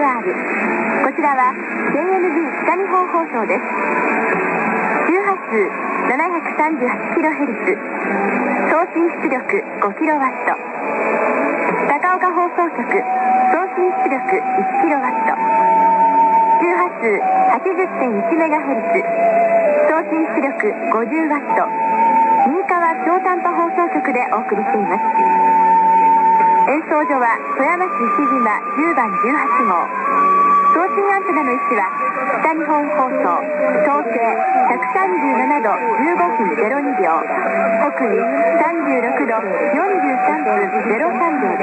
こちらは KNB 北日本放送です。周波数 738kHz、 送信出力 5kW、 高岡放送局、送信出力 1kW、 周波数 80.1MHz、 送信出力 50W、 新川京丹波放送局でお送りしています。演奏所は富山市石島10番18号。送信アンテナの位置は北日本放送東経137度15分02秒、北緯36度43分03秒